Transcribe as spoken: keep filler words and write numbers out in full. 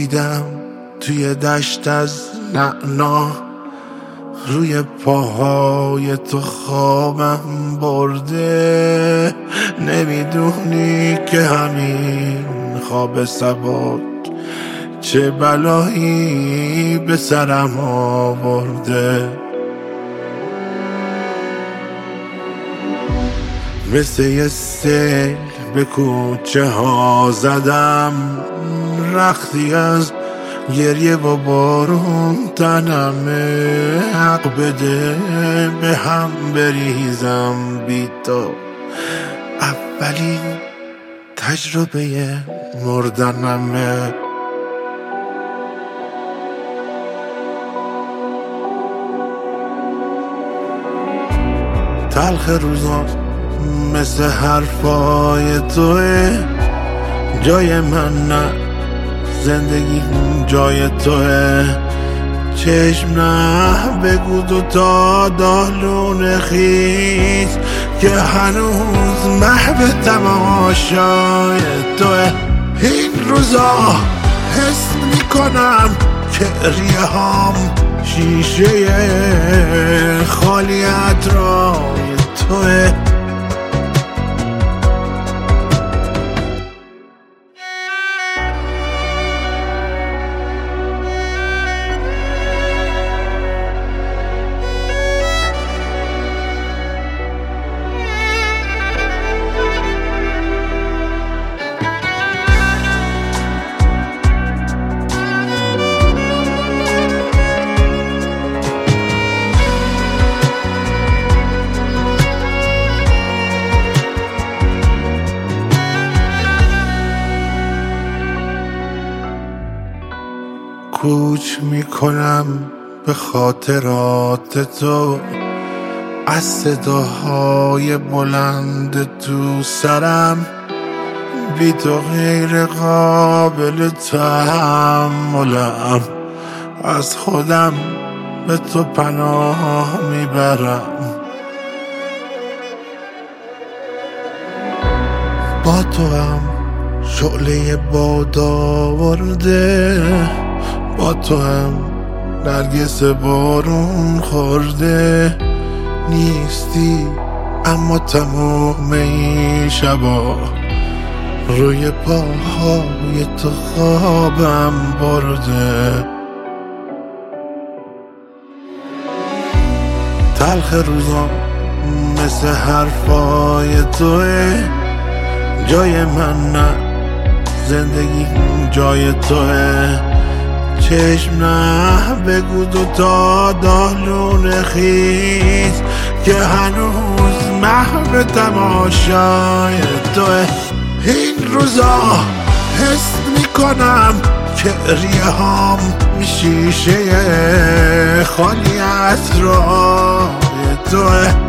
دیدم توی دشت از نعنا، روی پاهای تو خوابم برده. نمیدونی که همین خواب سبک چه بلایی به سرم آورده. مثل یه سیل به کوچه ها زدم، رختی از گریه و بارون تنمه. حق بده به هم بریزم بی تو، اولین تجربه مردنمه. تلخ روزا مثل حرفای توه، جای من نه، زندگی جای توه. چشم نه بگو دو تا دالون خیز که هنوز محو تماشای توه. این روزا حس میکنم که ریه هام شیشه خالی اطرای توه. کوچ میکنم به خاطرات تو، از صداهای بلند تو سرم. بی تو غیر قابل تحملم، از خودم به تو پناه میبرم. با تو هم شعله باد آورده، با تو هم نرگس بارون خورده. نیستی اما تمام این شبا روی پاهای تو خوابم برده. تلخ روزا مثل حرفای توه، جای من نه، زندگی جای توه. چشم نه بگو دو تا دالون خیز که هنوز محو تماشای توه. این روزا حس میکنم که ریه هام شیشه خالی اطرای توه.